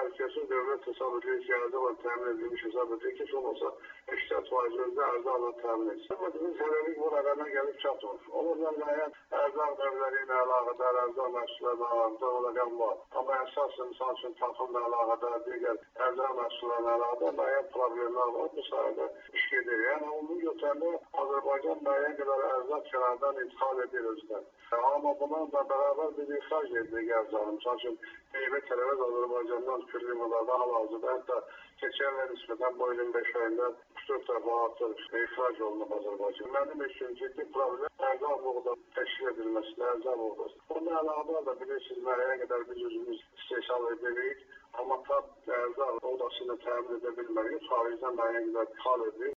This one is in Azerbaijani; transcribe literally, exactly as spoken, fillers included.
təhlükəsiz dövlət hesab edilir ki, ərzaqla təmin edilmiş hesab edilir ki, heç olmasa səksən faiz özü ərzaqla təmin etsin. Amma biz hələlik bu rəqəmə gəlib çatmır. Onlar müəyyən ərzaq növləri ilə əlaqədar, ərzaq məhsullarla əlaqədar o rəqəm var. Amma əsasən misal üçün taxımla əlaqədar, digər ərzaq məhsullarla əlaqədar müəyyən problemlər var. Bu sayədə iş gedir. Yəni onu götürəndə Azərbaycan müəyyən qədər ərzaq kənardan ixal edir özdən. Amma bununla bərabər bir ixrac edilir ərzaqı. Misal üçün meyvə tərəvəz Azərbaycandan külli miqdarda hal-hazırda hətta keçən ilə nisbətən bu ilin beş ayında üç dörd dəfə artır ixrac olunub Azərbaycan. Mənim üçün ciddi problem ərzaq buğda təşkil edilməsində, ərzaq buğdası. Bununla əlaqədar da bilirsiniz, müəyyən qədər biz özümüz istehsal edirik. Amma tam ərzaq buğdası ilə təmin edə bilmərik. Xaricdən müəyyən qədər ixal edirik.